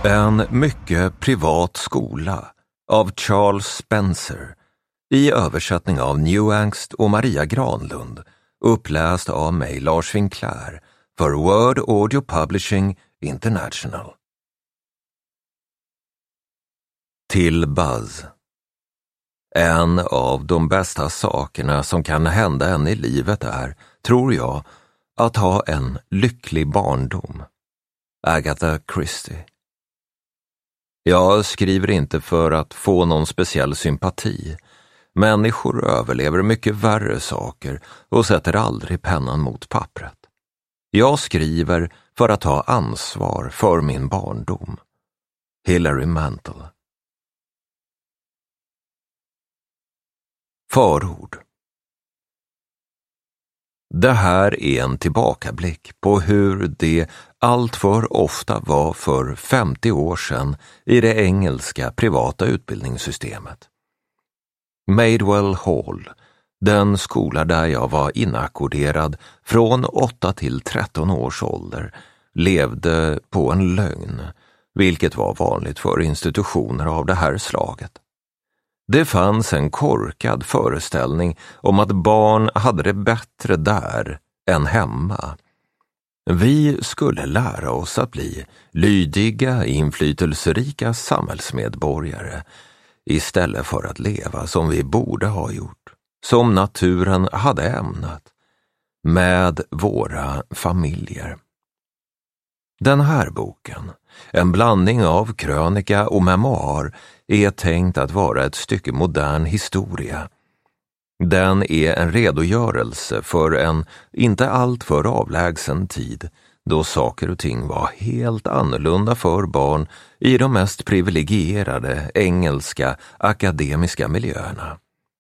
En mycket privat skola av Charles Spencer i översättning av Newangst och Maria Granlund, uppläst av mig Lars Winkler för Word Audio Publishing International. Till Buzz. En av de bästa sakerna som kan hända en i livet är, tror jag, att ha en lycklig barndom. Agatha Christie. Jag skriver inte för att få någon speciell sympati. Människor överlever mycket värre saker och sätter aldrig pennan mot pappret. Jag skriver för att ta ansvar för min barndom. Hilary Mantel. Förord. Det här är en tillbakablick på hur det alltför ofta var för 50 år sedan i det engelska privata utbildningssystemet. Maidwell Hall, den skola där jag var inackorderad från 8 till 13 års ålder, levde på en lögn, vilket var vanligt för institutioner av det här slaget. Det fanns en korkad föreställning om att barn hade det bättre där än hemma. Vi skulle lära oss att bli lydiga, inflytelserika samhällsmedborgare istället för att leva som vi borde ha gjort, som naturen hade ämnat, med våra familjer. Den här boken, en blandning av krönika och memoar, är tänkt att vara ett stycke modern historia. Den är en redogörelse för en inte alltför avlägsen tid då saker och ting var helt annorlunda för barn i de mest privilegierade engelska akademiska miljöerna.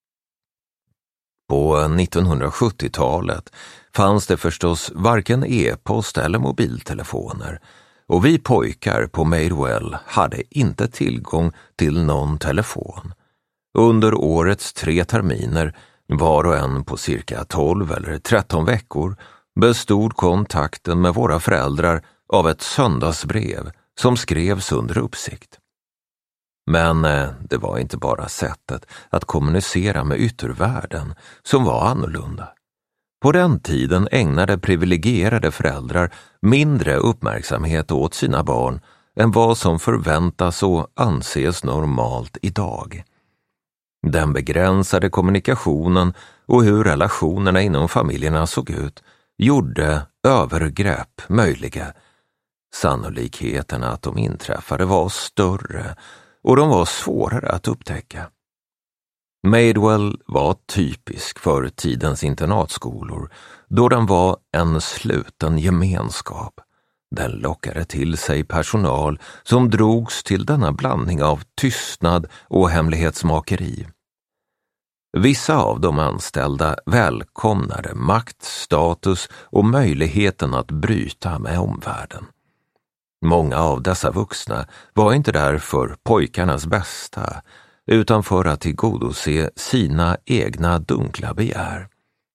På 1970-talet fanns det förstås varken e-post eller mobiltelefoner, och vi pojkar på Maidwell hade inte tillgång till någon telefon. Under årets 3 terminer, var och en på cirka 12 eller 13 veckor, bestod kontakten med våra föräldrar av ett söndagsbrev som skrevs under uppsikt. Men det var inte bara sättet att kommunicera med yttervärlden som var annorlunda. På den tiden ägnade privilegierade föräldrar mindre uppmärksamhet åt sina barn än vad som förväntas och anses normalt idag. Den begränsade kommunikationen och hur relationerna inom familjerna såg ut gjorde övergrepp möjliga. Sannolikheten att de inträffade var större och de var svårare att upptäcka. Maidwell var typisk för tidens internatskolor då den var en sluten gemenskap. Den lockade till sig personal som drogs till denna blandning av tystnad och hemlighetsmakeri. Vissa av de anställda välkomnade makt, status och möjligheten att bryta med omvärlden. Många av dessa vuxna var inte där för pojkarnas bästa, utan för att tillgodose sina egna dunkla begär.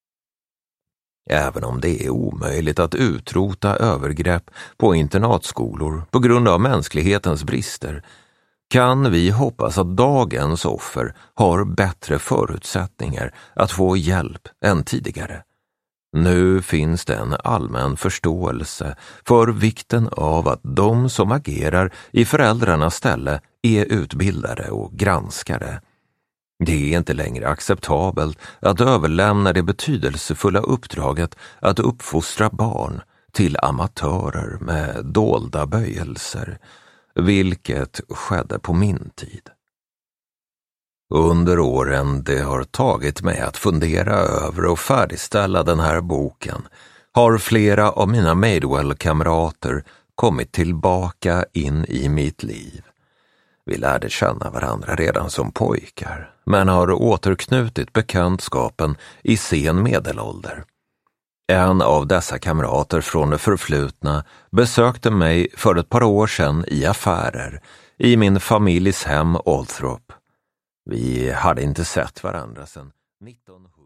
Även om det är omöjligt att utrota övergrepp på internatskolor på grund av mänsklighetens brister, kan vi hoppas att dagens offer har bättre förutsättningar att få hjälp än tidigare. Nu finns det en allmän förståelse för vikten av att de som agerar i föräldrarnas ställe är utbildade och granskade. Det är inte längre acceptabelt att överlämna det betydelsefulla uppdraget att uppfostra barn till amatörer med dolda böjelser, vilket skedde på min tid. Under åren det har tagit mig att fundera över och färdigställa den här boken har flera av mina Maidwell-kamrater kommit tillbaka in i mitt liv. Vi lärde känna varandra redan som pojkar, men har återknutit bekantskapen i sen medelålder. En av dessa kamrater från det förflutna besökte mig för ett par år sedan i affärer i min familjs hem Althorp. Vi hade inte sett varandra sedan 1900.